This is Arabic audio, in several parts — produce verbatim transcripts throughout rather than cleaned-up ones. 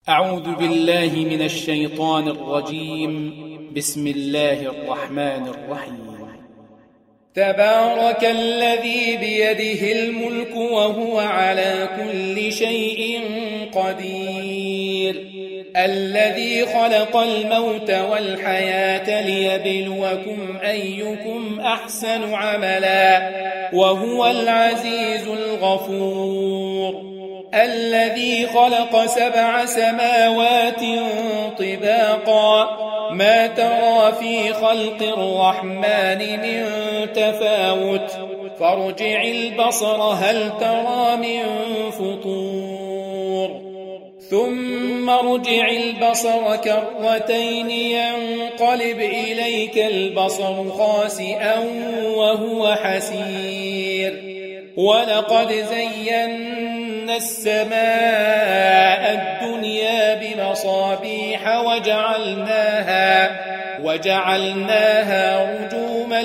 أعوذ بالله من الشيطان الرجيم. بسم الله الرحمن الرحيم. تبارك الذي بيده الملك وهو على كل شيء قدير، الذي خلق الموت والحياة ليبلوكم أيكم أحسن عملا وهو العزيز الغفور، الذي خلق سبع سماوات طباقا ما ترى في خلق الرحمن من تفاوت فارجع البصر هل ترى من فطور ثم ارجع البصر كرتين ينقلب إليك البصر خاسئا وهو حسير، ولقد زينا السماء الدنيا بمصابيح وجعلناها وجعلناها رجوما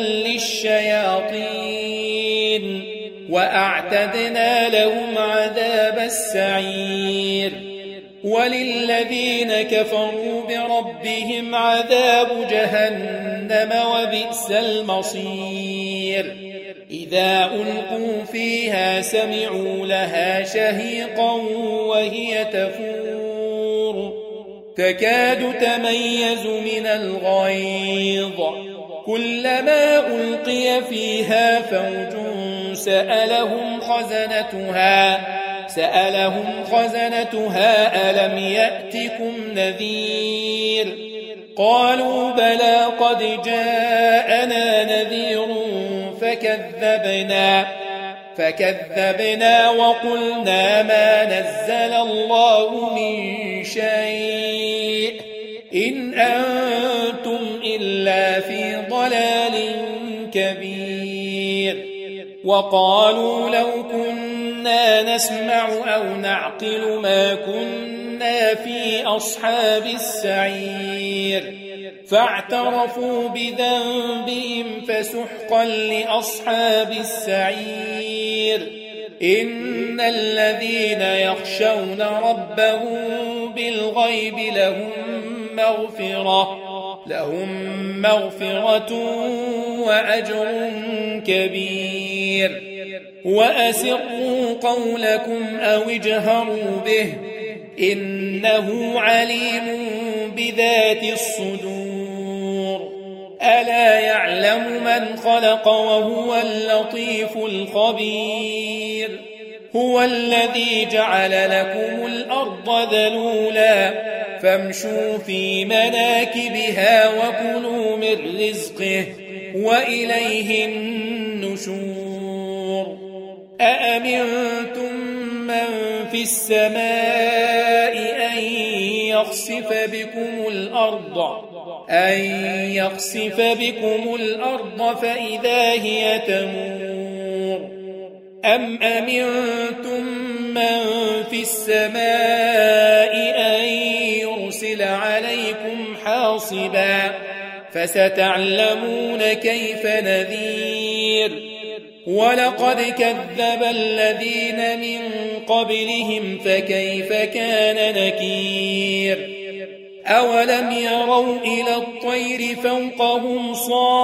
للشياطين وأعتدنا لهم عذاب السعير، وللذين كفروا بربهم عذاب جهنم وبئس المصير، إذا ألقوا فيها سمعوا لها شهيقا وهي تفور تكاد تميز من الغيظ، كلما ألقي فيها فوج سألهم خزنتها سألهم خزنتها ألم يأتكم نذير؟ قالوا بلى قد جاءنا نذير فكذبنا فكذبنا وقلنا ما نزل الله من شيء إن أنتم إلا في ضلال كبير، وقالوا لو كنا نسمع أو نعقل ما كنا في أصحاب السعير، فاعترفوا بذنبهم فسحقا لأصحاب السعير، إن الذين يخشون ربهم بالغيب لهم مغفرة لهم مغفرة وأجر كبير، وأسروا قولكم أو اجهروا به إنه عليم بذات الصدور، ألا يعلم من خلق وهو اللطيف الخبير، هو الذي جعل لكم الأرض ذلولا فامشوا في مناكبها وكلوا من رزقه وإليه النشور، أأمنتم من في السماء أن يخسف بكم الأرض أن يخسف بكم الأرض فإذا هي تمور، أم أمنتم من في السماء أن يرسل عليكم حاصبا فستعلمون كيف نذير، ولقد كذب الذين من قبلهم فكيف كان نكير، أولم يروا إلى الطير فوقهم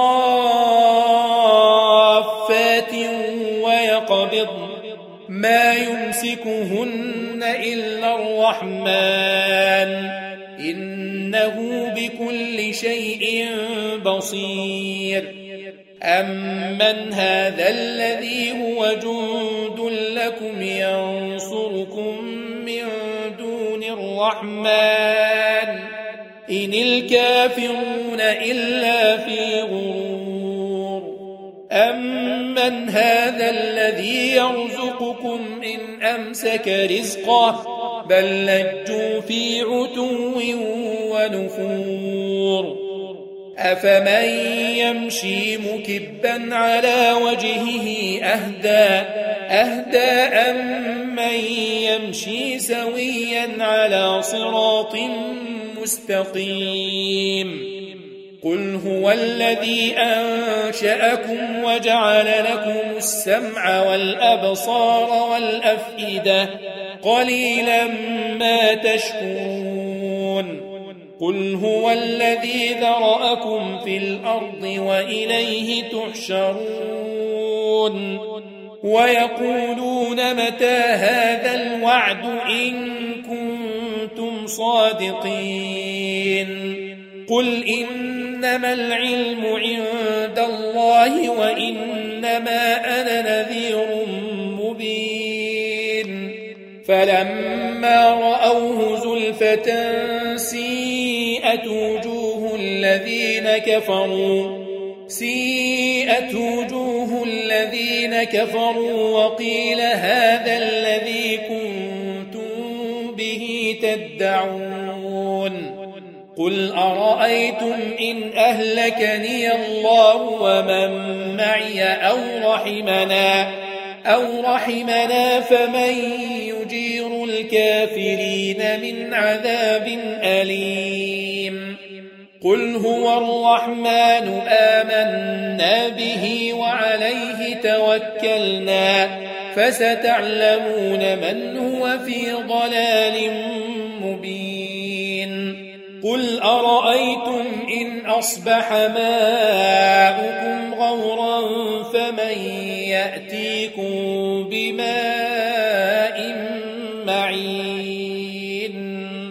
صافات ويقبضن ما يمسكهن إلا الرحمن إنه بكل شيء بصير، أمن هذا الذي هو جند لكم ينصركم من دون الرحمن إن الكافرون إلا في غرور، أمن هذا الذي يرزقكم إن أمسك رزقه بل لجوا في عتو ونفور، أفمن يمشي مكبا على وجهه أهدى أهدى أمن يمشي سويا على صراط مستقيم، قل هو الذي أنشأكم وجعل لكم السمع والأبصار والأفئدة قليلا ما تشكرون قل هو الذي ذرأكم في الأرض وإليه تحشرون ويقولون متى هذا الوعد إن كنتم صادقين قل إنما العلم عند الله وإنما أنا نذير مبين فلما رأوه زلفة سيئت وجوه الذين كفروا سيئت وجوه الذين كفروا وقيل هذا الذي كنتم به تدعون قل أرأيتم إن أهلكني الله ومن معي أو رحمنا أو رحمنا فمن يجير الكافرين من عذاب أليم قل هو الرحمن آمنا به وعليه توكلنا فستعلمون من هو في ضلال مبين قل أرأيتم إن أصبح ماؤكم غورا فمن يأتيكم بماء معين